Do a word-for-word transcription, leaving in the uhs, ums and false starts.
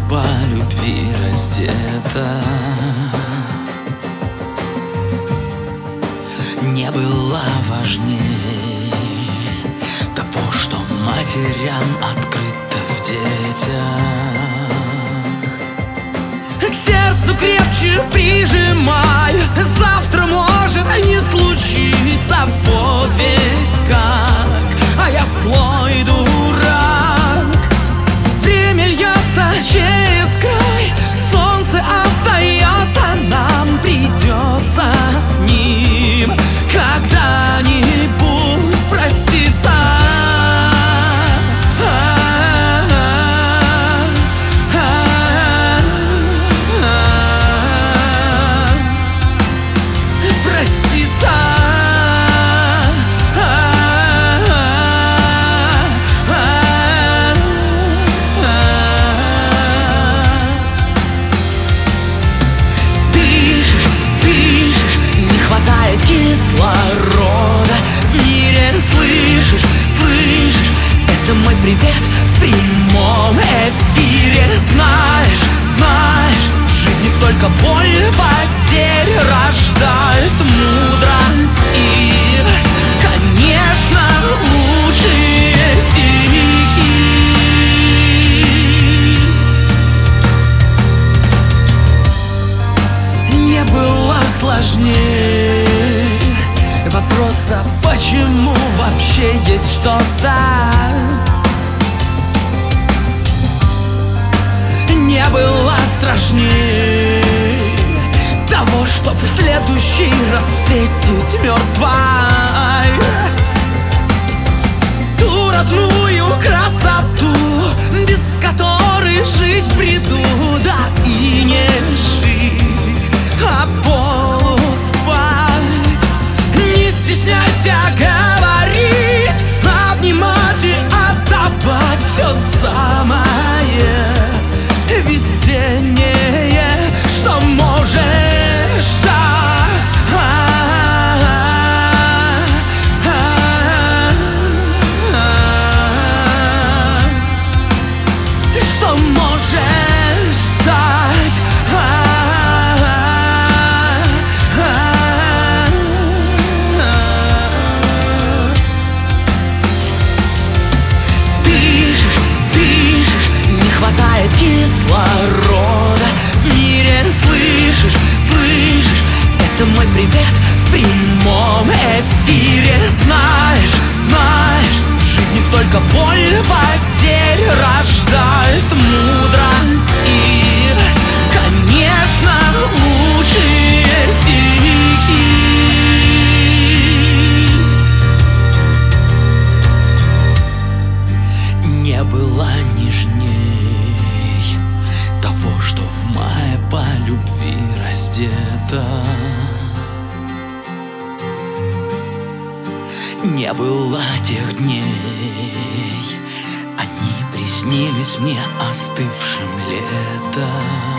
по любви раздета. Не было важней того, что матерям открыто в детях. К сердцу крепче прижимай, завтра может не случиться. Вот ведь как, а я злой дурак. Время льется через край, солнце остается, нам придется с ним когда-нибудь проститься. Кислорода в мире слышишь, слышишь? Это мой привет в прямом эфире. Знаешь, знаешь, в жизни только боль, потерь рождает мудрость и, конечно, лучшие стихи. Не было сложнее вопроса, почему вообще есть что-то. Не было страшнее того, чтоб в следующий раз встретить мертвой ту родную красоту, без которой жить в бреду, да и не жить, а полуспать. Не стесняйся говорить, обнимать и отдавать все самое весеннее, что можешь дать. Что можешь дать. Хватает кислорода в мире, слышишь, слышишь? Это мой привет в прямом эфире. Знаешь, знаешь, в жизни только боль, потерь рождает мудрость и, конечно, лучшие стихи. Не было нежней того, что в мае по любви раздета. Не было тех дней, они приснились мне остывшим летом.